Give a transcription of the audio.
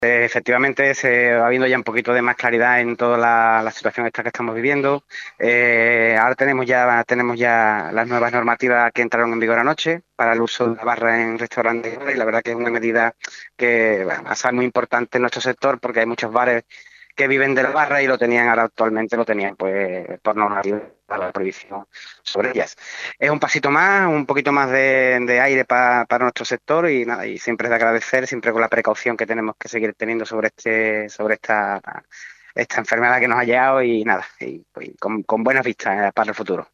Efectivamente, se va viendo ya un poquito de más claridad en toda la situación esta que estamos viviendo. Ahora tenemos ya las nuevas normativas que entraron en vigor anoche para el uso de la barra en restaurantes y la verdad que es una medida que bueno, va a ser muy importante en nuestro sector porque hay muchos bares que viven de la barra y lo tenían ahora actualmente lo tenían pues por normativa para la prohibición sobre ellas. Es un pasito más, un poquito más de aire para nuestro sector y nada, y siempre es de agradecer, siempre con la precaución que tenemos que seguir teniendo sobre esta enfermedad que nos ha llegado y nada, y con buenas vistas para el futuro.